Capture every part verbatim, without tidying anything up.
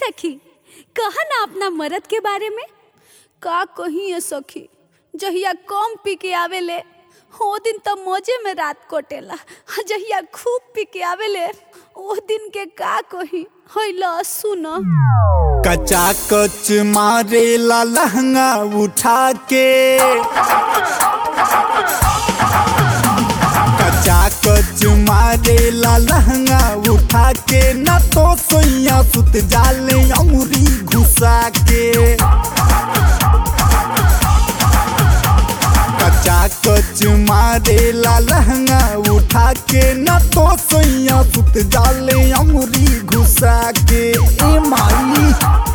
सखी, कहा ना अपना मरद के बारे में। का कही है सखी, जहिया कम पी के आवेले ओ दिन तो मौजे में रात कटेला, जहिया खूब पी के आवेले ओ दिन के का कही। हैला सुन, कचा कच मारेला लहंगा उठा के, कचा कच मारेला लहंगा उठा के, न तो सोइया सुत जाले अंगुरी घुसा के। कचा कच मारेला लहंगा उठा के, न तो सोइया सुत जाले अंगुरी घुसा के। ए माई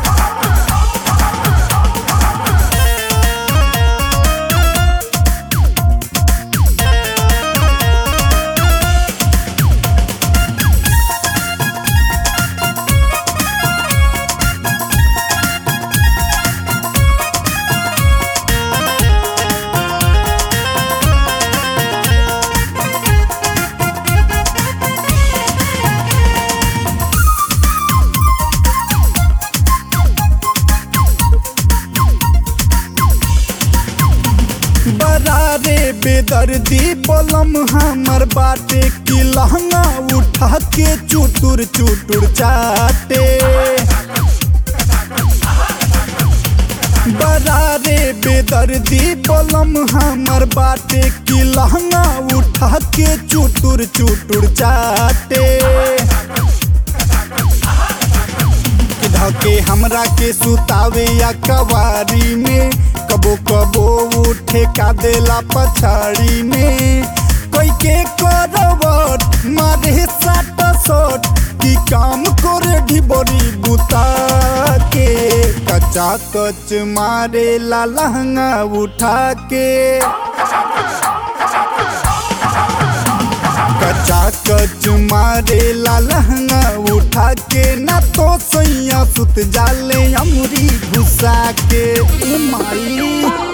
बरारे बेदर्दी बलम हमर बाटे की लहंगा उठा के चुटुर चुटुर चाटे। बरारे बेदर्दी बलम हमर बाटे की लहंगा उठा के चुटुर चुटुर चाटे। धके हमरा के सुतावे या कवारी में, कबो कबो उठे का देला पछाड़ी में। कोई के करवट मारे साट सोट की काम करे ढिबोरी बुता के। कचा कच मारे ला लहंगा उठा के, कचा कच मारेला लहंगा उठा के, न तो सोइया सुत जाले अंगुरी घुसा के। ए माई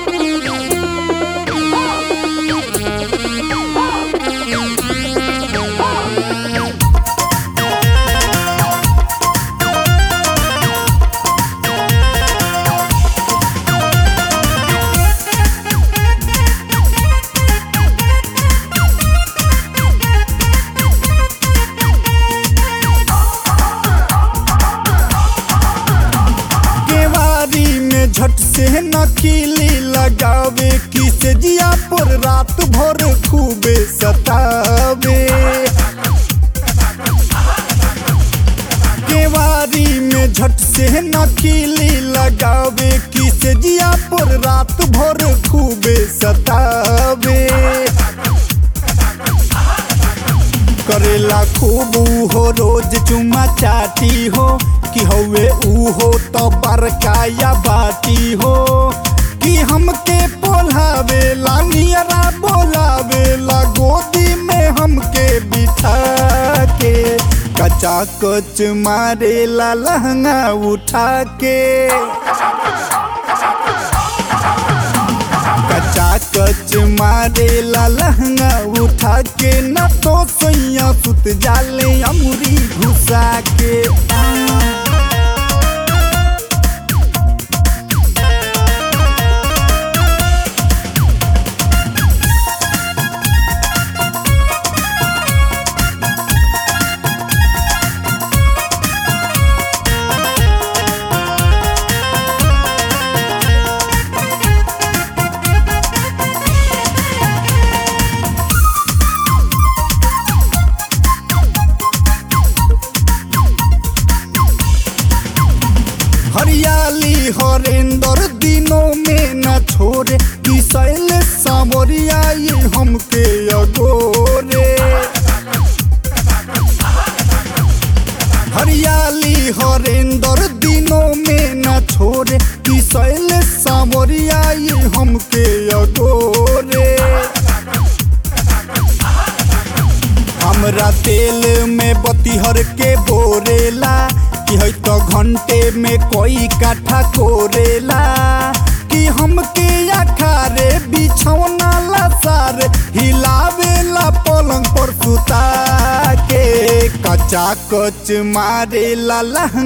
झट से नकीली लगावे, किसे जिया पर रात भर खूबे सतावे। केवारी में झट से नकीली लगावे, किसे जिया पर रात भर खूबे सतावे। करेला खूब हो रोज चुमा चाटी हो, कि हवे ऊ हो तो बरकाया बाटी हो। कि हमके बोलावे ला नियरा बोलावे ला गोदी में हमके बिठा के। कचा कच मारेला लहंगा उठा के, कचा कच मारेला लहंगा उठा के, न तो सोइया सुत जाले अंगुरी घुसा के। हरियाली हरेंदर दिनों में न छोड़े, कि सैल सावरिया ये हमके अगोरे। हरियाली हरेंदर दिनों में न छोड़े, कि सैल सावरिया ये हमके अगोरे। हमरा तेल में बतिहर के बोरेला, कि है तो घंटे में कोई काठा कोरेला। कि हमके अखारे बिछौना ला सार हिलावेला पलंग पर सुता के। कचा कच मारेला लहंगा